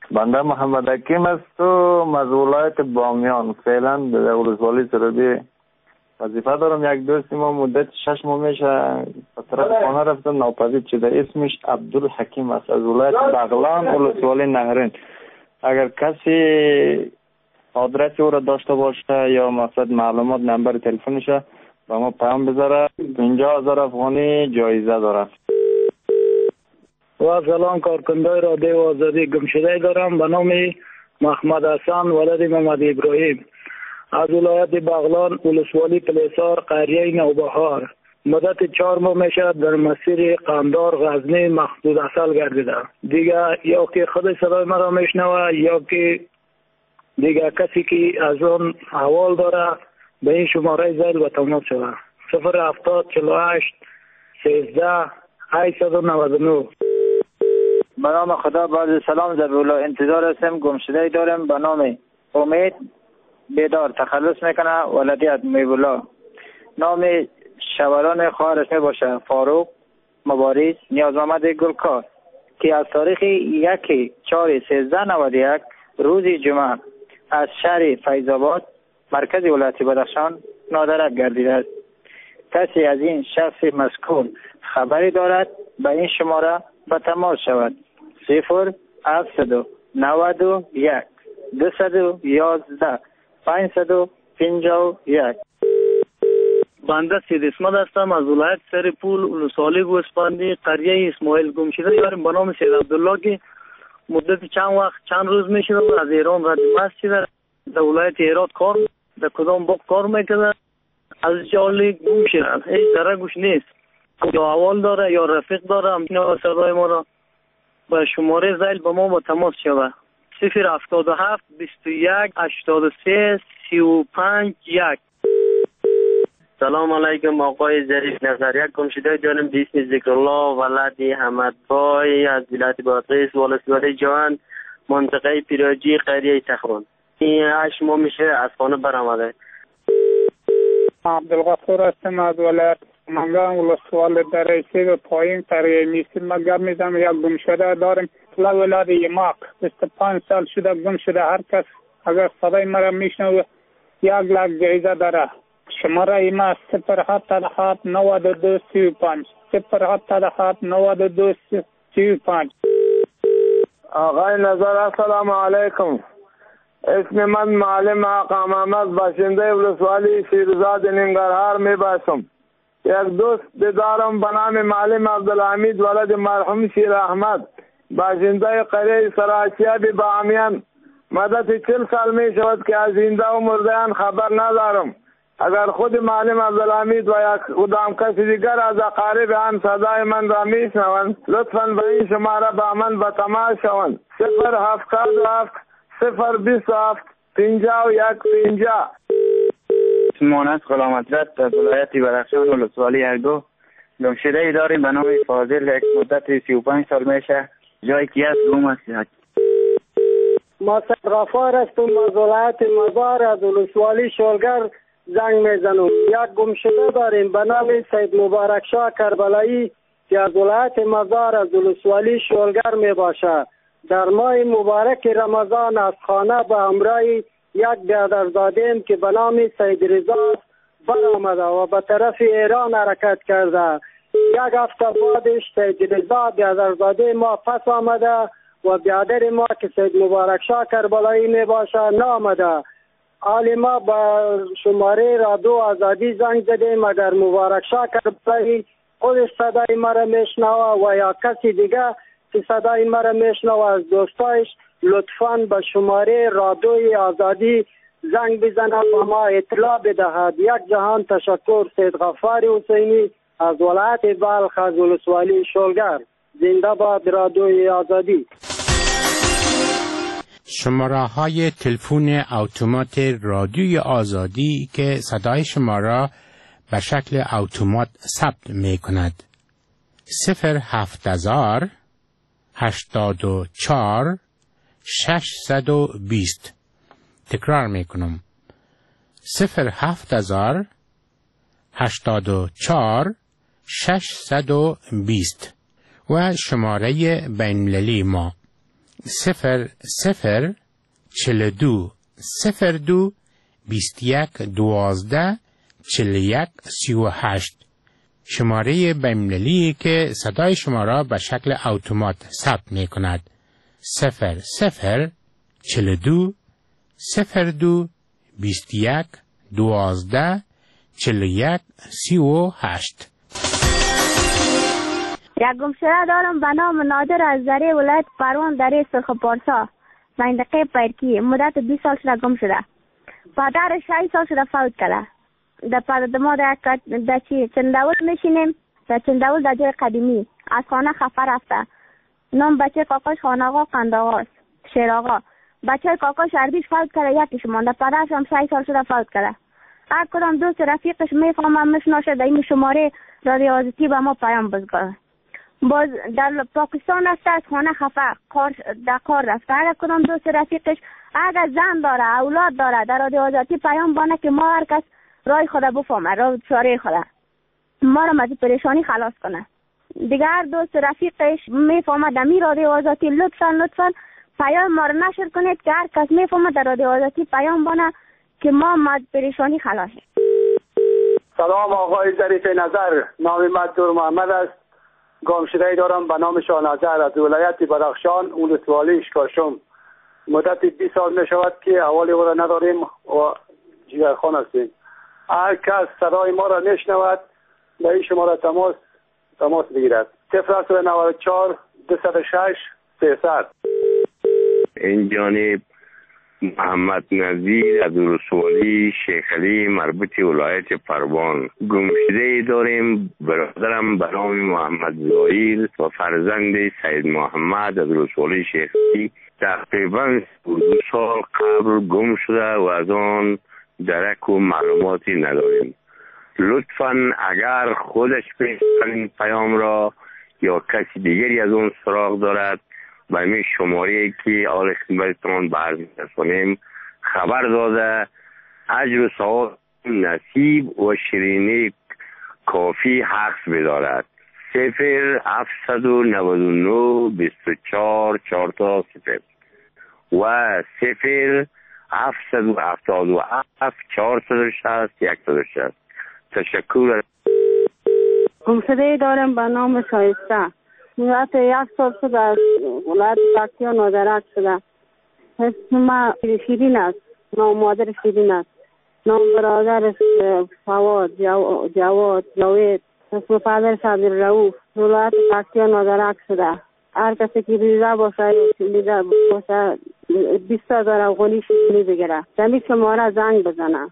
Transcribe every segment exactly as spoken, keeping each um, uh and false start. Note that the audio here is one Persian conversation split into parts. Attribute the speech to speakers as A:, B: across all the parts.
A: بنده محمد حکیم است و مسئولات بامیان فعلا در ولسوالی سرودی وظیفه دارم. یک دوستی ما مدت شش ماه میشه طرف خانه رفتن ناپدید شده، اسمش عبدالحکیم است از ولایت بغلان ولسوالی نهرین. اگر کسی آدرس او را داشته باشه یا مقصد معلومات نمبر تلفنش با ما پیام بذاره. پنجاه هزار افغانی جایزه داره.
B: و سلام کارکنده رادیو آزادی، گمشده دارم به نام محمد حسن ولد محمد ابراهیم از ولایت بغلان ولسوالی پلیسار قریه نوبهار. مدت چهار ماه میشه در مسیر قندار غزنی مخدود اصل گردیده. دیگه یا که خود صدای مرا میشنوه یا که دیگه کسی که از اون حوال داره به این شماره زد و تماس شده صفر هفتاد چهل و هشت سیزده هشتصد و نود و نه.
C: به نام خدا باز سلام زبولا انتظار هستم. گمشده دارم به نام امید بیدار تخلص میکنه ولدیت میبولا. نام شوران خواهرش می باشه فاروق مبارز نیاز محمد گلکار که از تاریخ یک چهار سیزده نود و یک روز جمعه از شهر فیض‌آباد مرکز ولایت بدخشان نادرک گردیده است. کسی از این شخص مذکور خبری دارد به این شماره به تماس شود. صفر هفتصد و نود و یک دویست و یازده پانصد و پنجاه و یک.
B: بنده سید اسمت هستم از ولایت سرپول ولسوالی گوسفندی قریه اسماعیل. گمشده داریم به نام سید عبدالله که مدت چند وقت چند روز میشه از ایران رد مسجد در ولایت هرات کار در کدام باغ کار میکنه. از جالی گم شده، هیچ درگوش نیست. یا اول داره یا رفیق داره. همین صدای ما را به شماره زیل به ما با تماس شود. صفر هفتاد و هفت بیست و یک هشتاد و سه سی و پنج یک.
D: سلام علیکم آقای ظریف نظریه. گمشده دارم به اسم ذکرالله ولد حمدبای از ولایت بادغیس ولسوالی جوان منطقه پیراجی قریه تخران. این هشت ماه میشه از خانه برآمده.
E: عبدالغفور هستم از ولایت منگان ولسوالی درعیسی و پایین قریه میسیم. ما گم میزم یک گمشده داریم طلا ولاد یماق بیست و پنج سال شده گم شده. هر کس اگر صدای مرا میشنوه یک لک جایزه داره. شماره ایما صفر هفتاد و هفت نود و دو سی و پنج صفر هفتاد و هفت نود و دو سی و پنج.
F: آقای نظر السلام علیکم. اسم من معلم آقا محمد باشنده ولسوالی شیرزاد ننگرهار می باشم. یک دوست بدارم به نام معلم عبدالحمید ولد مرحوم شیر احمد باشنده قریه سراشیابی بامیان. مدت چل سال می شود که از زنده و مردهان خبر ندارم. اگر خود معلم عبدالحمید و یا کدام کسی دیگر از اقارب آن صدای من را میشنوند لطفاً به این شماره با من به تماس شوند. صفر هفتاد و هفت صفر بیست و هفت پنجاه و یک پنجاه.
C: مانند غلامترد در ولایت بدخشان ولسوالی ارگو. گمشده ای داریم به نام فاضل یک مدت سی و پنج سال میشه جایی که از گم است.
G: ما غفار هستم از ولایت مزار از ولسوالی شولگر زنگ میزنم. یک گمشده داریم به نام سید مبارک شاه کربلایی که از ولایت مزار از ولسوالی شولگر می باشه. در ماه مبارک رمضان از خانه به همراه یک برادرزاده که به نام سید رضا برآمده و به طرف ایران حرکت کرده. یک هفته بعدش سید رضا برادرزاده ما پس آمده و برادر ما که سید مبارک شاه کربلایی می باشه نامده. حالی ما با شماره رادیو آزادی زنگ زدیم اگر مبارک شاه کربلایی خودش صدای مرا میشنوه و یا کسی دیگه که صدای مرا میشنوه از دوستایش لطفاً به شماره رادیو آزادی زنگ بزنه و ما اطلاع بدهد. یک جهان تشکر. سید غفار حسینی از ولایت بلخ از ولسوالی شولگر. زنده باد رادیو آزادی.
H: شماره های تلفن اتومات رادیوی آزادی که صدای شما را به شکل اتومات ثبت می کند. صفر هفت هزار هشتاد و چهار ششصد و بیست. تکرار می کنم. صفر هفت هزار هشتاد و چهار ششصد و بیست و شماره بین‌المللی ما صفر صفر چل دو صفر دو بیست یک دوازده چل یک سی و هشت. شماره بین‌المللی که صدای شما را به شکل اتومات ثبت می کند. صفر صفر چل دو صفر دو بیست یک دوازده چل یک سی و هشت.
I: یک گمشده دارم به نام نادر از ذره ولایت پروان دره سرخ پارسا منطقه پیرکی. مدت بیست سال شده گم شده. پدر شش سال شده فوت کرده. در پدر ما در در چی چنداول میشینیم، در چنداول در جای قدیمی از خانه خفه رفته. نام بچه کاکاش خان آقا قند آقاست، شیر آقا. بچه کاکاش اردیش فوت کرده، یکیش مانده. پدرش هم شش سال شده فوت کرده. هر کدام دوست رفیقش میفهمه میشناسه در این شماره رادیو آزادی به ما پیام بزنه. باز در پاکستان رفته از خانه خفه کار در کار رفته. هر کدام دوست رفیقش اگر زن داره اولاد داره در رادیو آزادی پیام بانه که ما هر کس رای خود بفهمه، رای چاره خود ما را از پریشانی خلاص کنه. دیگر دوست رفیقش میفهمه در می رادیو آزادی لطفا لطفا پیام ما را نشر کنید که هر کس میفهمه در رادیو آزادی پیام بانه که ما از پریشانی خلاص.
J: سلام آقای ظریف نظر، نام من دور محمد است. گمشده‌ای دارم به نام شاه نظر از ولایت بدخشان ولسوالی اشکاشم. مدت بیست سال می شود که احوال او را نداریم و جگرخوان هستیم. هر کس صدای ما را میشنود به این شماره تماس تماس بگیرد. صفر نود و چهار دویست و شش سیصد.
K: این جانب محمد نظیر از ولسوالی شیخ علی مربوط ولایت پروان. گمشده‌ای داریم برادرم به نام محمد زایل و فرزند سید محمد از ولسوالی شیخ علی تقریبا دو سال قبل گم شده و از آن درک و معلوماتی نداریم. لطفاً اگر خودش پیشترین پیام را یا کسی دیگری از اون سراغ دارد به این شماره که آل خدمتتان برز می‌رسانیم خبر داده اجر و ثواب نصیب و شیرینی کافی حق بدارد. صفر هفتصد و نود و نه بیست و چهار چهار تا صفر و صفر هفتصد و هفتاد و هفت چهارصد و شصت صد و شصت. تشکر.
L: گمشده‌ای دارم به نام شایسته. مدت یک سال شده از ولایت پکتیا نادرک شده. اسم ما شیرین است، نام مادر شیرین است، نام برادرش فواد جواد جاوید، اسم پدرش عبدالرؤوف. ولایت پکتیا نادرک شده. هر کسی که ریزه باشه لیده باشه بیست هزار افغانی شیرینی بگیره. دمی شماره زنگ بزنه.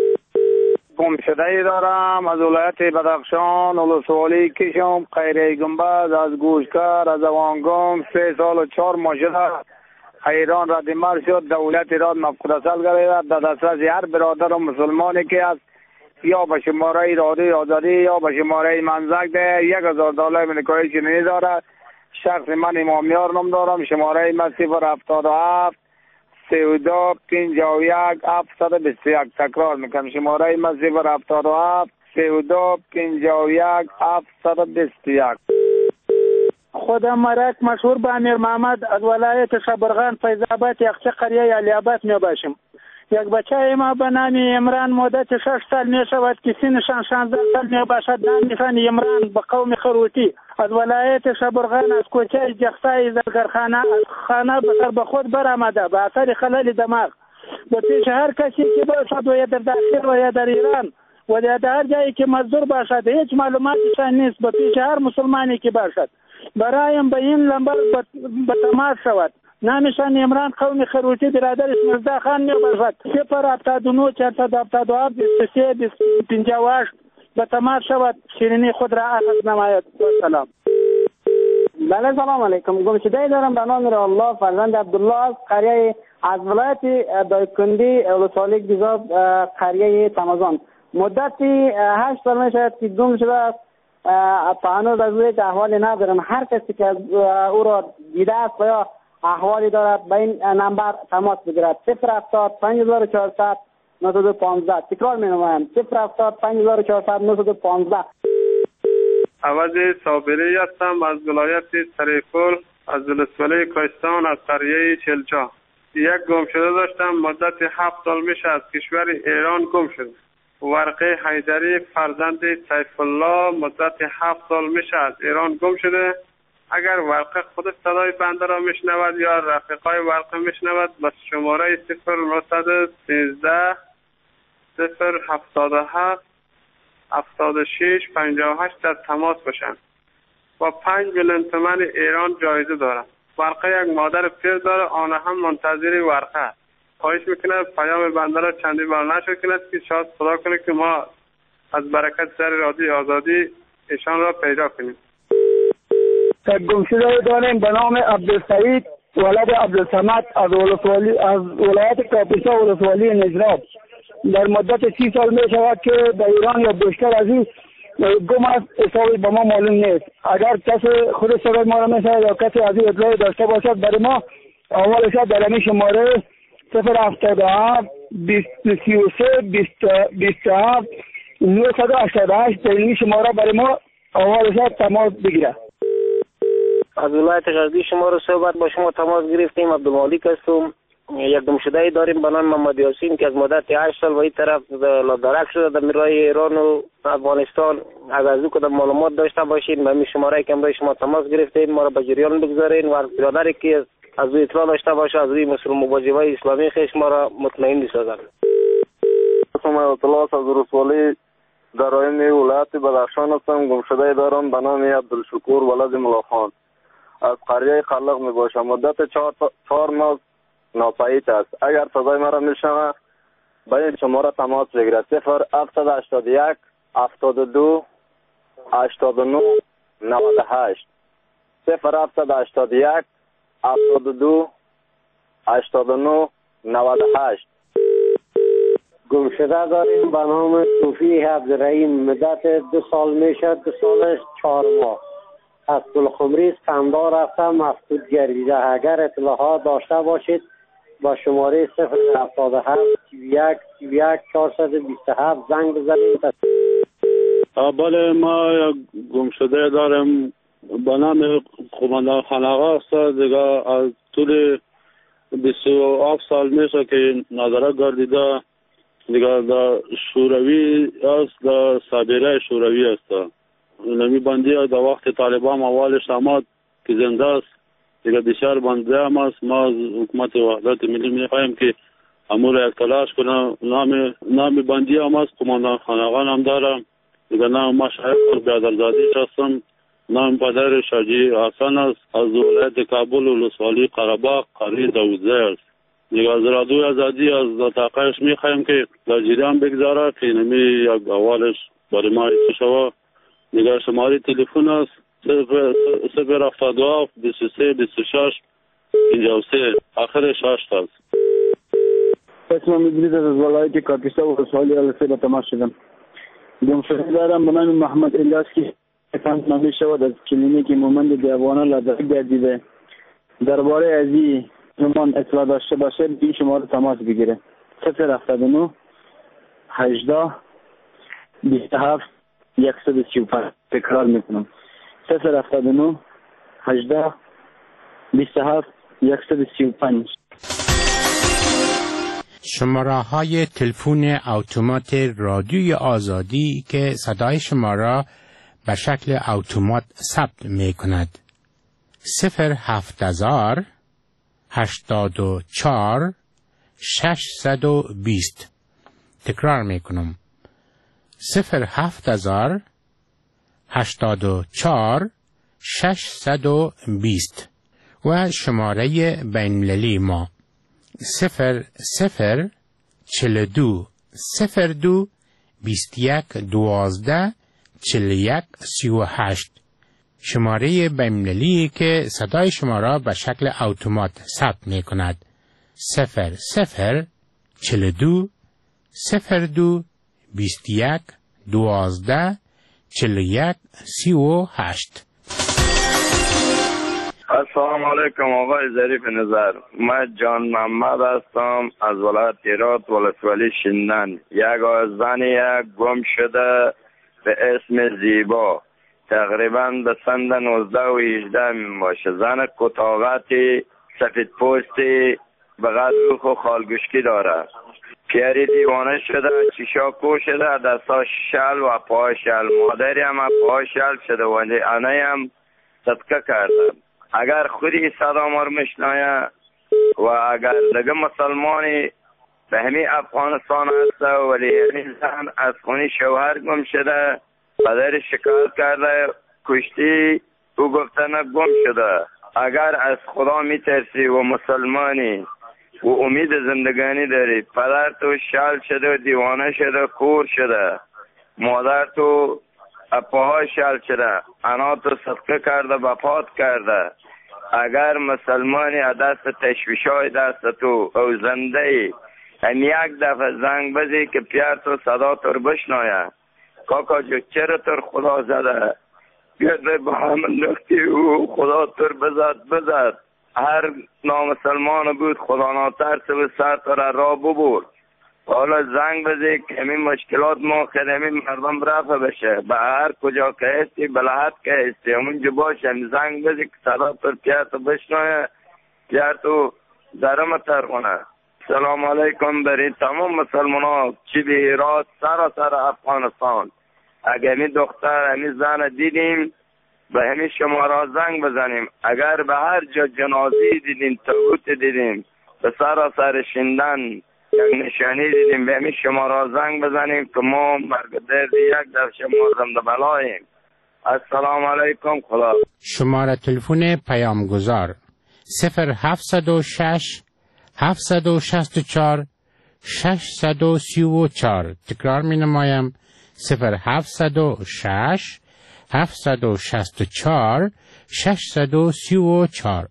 J: گمشده‌ای دارم از ولایت بدخشان ولسوالی کشم خیریه گنبد از گوشکر از اوانگام سه سال و چهار ماه شده ایران رد مر شد. دولت ایران مفقودسل گرفت در دسترس هر برادر و مسلمانی که است یا به شماره رادیو آزادی یا به شماره منزک ده یک هزار دلار امریکایی چینی دارد. شخص من امامیار نام دارم. شماره من صفر هفتاد و هفت سی و دو پنجاه و یک هفتصد و بیست و یک. تکرار میکنم شماره من صفر هفتاد و هفت سی و دو پنجاه و یک هفتصد و بیست و یک.
E: خودم مرک مشهور به امیر محمد از ولایت شبرغان فیض‌آباد یخچه قریه علی‌آباد می باشم. یک بچه ما به نام عمران مدت شش سال می شود که سنشان شانزده سال می باشد. نامشان عمران به قوم خروتی از ولایت شبرغان از کوچه جخصای زرگرخانه از خانه به سر به خود برآمده به اثر خلل دماغ. به پیش هر کسی که باشد و یا در داخل و یا در ایران و در هر جایی که مزدور باشد هیچ معلوماتشان نیست. به پیش هر مسلمانی که باشد برایم به این لمبر به تماس شود. نامشان عمران قوم خروتی برادرش مزدا خان می باشد. صفر هفتاد و نه چهارصد و هفتاد و هفت بیست و سه پنجاه و هشت به تماس شود. شیرینی خود را اخذ نماید. سلام.
M: بله سلام علیکم. گمشده‌ای دارم به نام الله فرزند عبدالله از قریه از ولایت دایکندی ولسوالی گیزاب قریه تمازان. مدتی هشت سال می شود که گم شده است. تا هنوز از او احوالی ندارم. هر کسی که او را دیده است یا احوالی دارد به این نمبر تماس بگیرد. صفر هفتاد پنج هزار و چهارصد نهصد و پانزده. تکرار می نمایم صفر هفتاد پنج هزار و چهارصد نهصد و پانزده.
N: عوض صابری هستم از ولایت سرپل از ولسوالی کوهستان از قریه چلچا. یک گم شده داشتم، مدت هفت سال میشه از کشور ایران گم شد. ورقه حیدری فرزند سیف الله مدت هفت سال میشه از ایران گم شده. اگر ورقه خود صدای بنده را میشنود یا رفیقای ورقه میشنود، بس شماره صفر نهصد سیزده صفر هفتاد و هفت هفتاد و شش پنجاه و هشت در تماس باشند. با پنج میلیون تومان ایران جایزه دارم. ورقه یک مادر پیر داره، آن هم منتظر ورقه است. خواهش میکنه پیام بنده را چندی بار نشر کند که شاید خدا کنه که ما از برکت سر رادیو آزادی ایشان را پیدا کنیم.
J: گمشده داریم به نام عبدالسعید ولد عبدالصمد از ولسوالی از ولایت کاپیسا ولسوالی نجراب. در مدت سی سال می شود که در ایران یا بیشتر از این گم است، حسابی به ما معلوم نیست. اگر کسی خود صدای ما را میشنود یا کسی از این اطلاعی داشته باشد برای ما اولش در همین شماره صفر هفتاد و هفت بیست سی و سه بیست و هفت نهصد و هشتاد و هشت در این شماره برای ما اولش تماس بگیره.
O: از ولایت غزنی شما رو صحبت با شما تماس گرفتیم. عبدالمالک هستم. یک گمشده داریم به نام محمد یاسین که از مدت هشت سال به این طرف درک شده در میرای ایران و افغانستان. اگر از او کدام معلومات داشته باشین به این شماره که برای شما تماس گرفتیم ما را به جریان بگذارین و برادری که از او اطلاع داشته باشه از روی مسئول مواجبه اسلامی خیش ما را مطمئن بسازن.
F: اسم اطلاع از رسوالی در آین ولایت بدخشان هستم. گمشده دارم به نام عبدالشکور ولد ملاخان از قریه قلق می باشم. مدت چهار, چهار ماه ناپدید است. اگر صدای مرا میشنوه به این شماره تماس بگیرد. صفر هفتصد و هشتاد و یک هفتاد و دو هشتاد و نه نود و هشت صفر هفتصد و هشتاد و یک هفتاد و دو هشتاد و نه نود و هشت.
P: گمشده داریم به نام صوفی عبدالرحیم. مدت دو سال میشد، دو سالش چهار ماه از پلخمری سندا رفتم مفقود گردیده. اگر اطلاعات داشته باشید با شماره صفر هفتاد و هفت سی و یک سی و یک چهارصد و بیست و هفت زنگ بزنید.
Q: بله ما گمشده دارم به نام قماندان خانقا است. دیگه از طول بیست و هفت سال میشه که نظاره گردیده. دیگه در شوروی است، در سابیره شوروی است. نمی بندی در وقت طالبان اولش آمد که زنده است. دیگه بسیار بنده هم است. ما از حکومت وحدت ملی میخواهیم که امور یک تلاش کنه. نام نام بندی هم است. قماندان خانقان هم دارم. دیگه نام ما شایق بیادرزادی هستم. نام پدر شاجی حسن است از ولایت کابل ولسوالی قره‌باغ قریه دوزده است. دیگه از رادیو آزادی از تاقیش میخواهیم که در جریان بگذاره که نمی یک اولش برای ما ایسا شوه. دیگر شماره تلفن است صفر هفتاد و هفت بیست و سه بیست و شش پنجاه و سه آخرش هشت است.
J: اسمم ادریس از ولایت کاپیسا و ولسوالی السه به تماس شدم. گمشده دارم به نام محمد الیاس که تفاهم نمی شود از کلینیک مومند دیوانه لدغه گردیده. درباره از این زمان اطلاع داشته باشه این شماره تماس بگیره. صفر هفتاد و نه هجده بیست و هفت صد و سی و پنج. تکرار میکنم صفر هفتاد و نه هجده بیست و هفت صد و سی و پنج.
H: شماره های تلفن اتومات رادیوی آزادی که صدای شما را به شکل اتومات ثبت می کند. صفر هفت هزار هشتاد و چهار ششصد و بیست. تکرار می کنم صفر هفت هزار هشتاد و چهار ششصد و بیست. و شماره بین‌المللی ما صفر صفر چهل و دو صفر دو بیست و یک دوازده چهل و یک سی و هشت. شماره بین‌المللی که صدای شما را به شکل اتومات ثبت می کند. صفر صفر چهل و دو صفر دو بیست و یک دوازده چهل و یک سی و هشت.
K: السلام علیکم آقای ظریف نظر. من جان محمد هستم از ولایت هرات ولسوالی شندن. یک زن یک گم شده به اسم زیبا تقریبا به سند نوزده و هجده می باشه. زن کتاغت سفید پوستی به قدر روخ و خالگوشکی داره. پیری دیوانه شده، چیشا کو شده، دستا شل و پای شل. مادری هم پای شل شده و انه هم صدقه کرده. اگر خودی صدا مار مشنایه و اگر دیگه مسلمانی به همین افغانستان هسته ولی همین زن از خونی شوهر گم شده، پدر شکایت کرده کشتی، او گفته نه گم شده. اگر از خدا میترسی و مسلمانی و امید زندگانی داری، پدر تو شل شده و دیوانه شده، کور شده، مادر تو اپاها شل شده، انا تو صدقه کرده، بپات کرده. اگر مسلمانی دست تشویشای دست تو او زنده ای، هم یک دفعه زنگ بزی که پیار تو صدا تر بشنایه، کاکا جو چرا تر خدا زده، بیاده به همون نختی او خدا تر بزد بزد. هر نامسلمان بود خدا ناترس و سر تر را ببرد. حالا زنگ بزی که همین مشکلات ما خدمی مردم رفع بشه. به هر کجا که هستی بلحت که هستی همونجا باشه، هم زنگ بزی که صدا تر پیار تو بشنایه، پیار تو درم تر کنه. سلام علیکم برای تمام مسلمان ها چی به هرات سراسر افغانستان. اگر همی دختر همی زن دیدیم به همی شما را زنگ بزنیم. اگر به هر جا جنازی دیدیم، تابوت دیدیم، به سراسر شندن یک نشانی دیدیم، به همی شما را زنگ بزنیم که ما مرگ درد یک در شما زنده بلاییم. السلام علیکم. خدا.
H: شماره تلفن پیامگذار صفر هفتصد و شش هفتصد و شصت و چهار ششصد و سی و چهار. تکرار می نمایم صفر هفتصد و شش هفتصد و شصت و چهار ششصد و سی و چهار.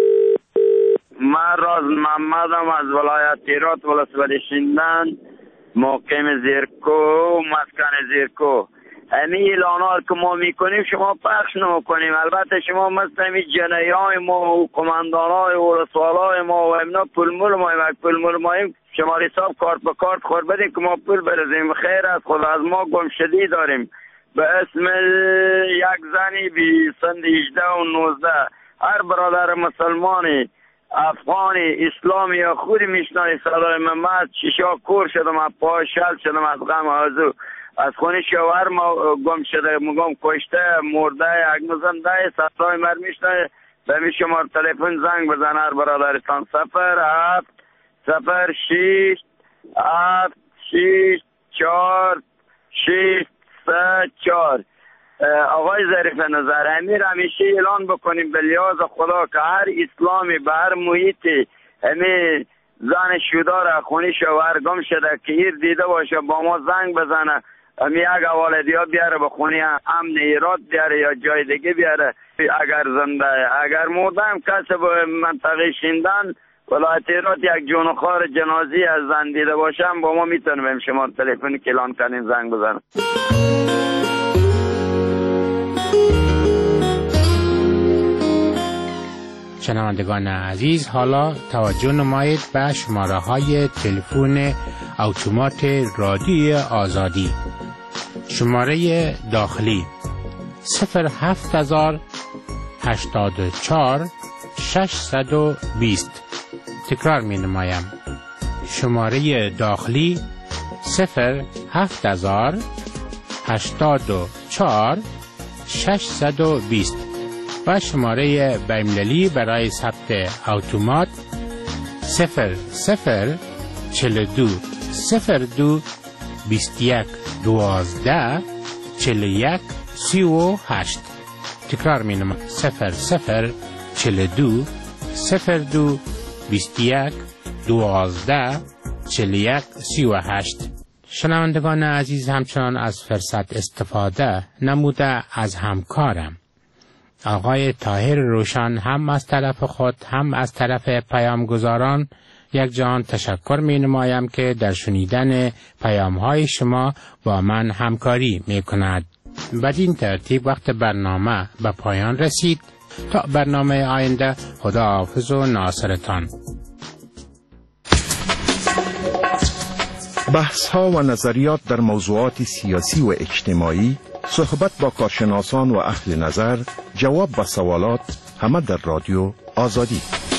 R: من راز محمدم از ولایت هرات ولسوالی شندن، مقیم زیرکو، مسکن زیرکو. همین اعلانات که ما میکنیم شما پخش نمیکنیم. البته شما مثل همین جنایی های ما و کماندان های و رسوال های ما و امنا پول مول ماییم. اگه پول مول ماییم شما حساب کارت به کارت خور بدیم که ما پول برزیم. خیر از خود از ما گمشدی داریم به اسم یک زنی بی سند هجده و نوزده. هر برادر مسلمانی افغانی اسلامی یا خودی میشنای صدای من، شیشا کور شدم، از پای شل شدم، از غم آزو، از خونی شوهر ما گم شده، مگم کشته مرده یک مزنده صدای مر میشنای. به می شمار تلفن زنگ بزن هر برادرستان صفر هفت صفر شیش هفت شیش چار شیش سه چار. آقای ظریف نظر امیر همیشه اعلان بکنیم به لحاظ خدا که هر اسلامی به هر محیطی همین زن شودار خونی شوهر گم شده که ایر دیده باشه با ما زنگ بزنه. همی اگه والدی ها بیاره به خونی امن هرات بیاره یا جای دیگه بیاره. اگر زنده اگر مردم کسی به منطقه شندن ولایت هرات یک جونخوار جنازی از زن دیده باشم با ما میتونیم شما تلفنی که اعلان کنیم زنگ بزنم.
H: شنوندگان عزیز، حالا توجه نمایید به شماره های تلفن اتومات رادیوی آزادی. شماره داخلی صفر هفت هزار هشتاد و چهار ششصد و بیست. تکرار می نمایم شماره داخلی صفر هفت هزار هشتاد و چهار ششصد و بیست و شماره بین‌المللی برای ثبت اتومات صفر صفر چهل و دو صفر دو بیست و یک دوازده چهل و یک سی و هشت. تکرار می نمایم صفر صفر چهل و دو صفر دو بیست و یک دوازده چهل و یک سی و هشت. شنوندگان عزیز، همچنان از فرصت استفاده نموده از همکارم آقای طاهر روشن هم از طرف خود هم از طرف پیامگزاران یک جان تشکر می نمایم که در شنیدن پیام های شما با من همکاری می کند. بدین ترتیب وقت برنامه به پایان رسید. تا برنامه آینده، خدا حافظ و ناصرتان.
S: بحث ها و نظریات در موضوعات سیاسی و اجتماعی صحبت با کارشناسان و اهل نظر، جواب به سوالات، همه در رادیو آزادی.